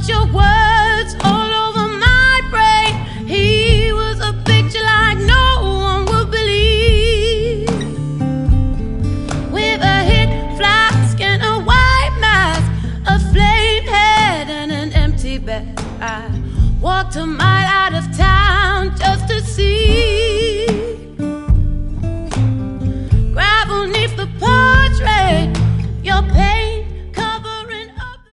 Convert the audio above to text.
your words all over my brain. He was a picture like no one would believe. With a hit flask and a white mask, a flamed head and an empty bed, I walked to my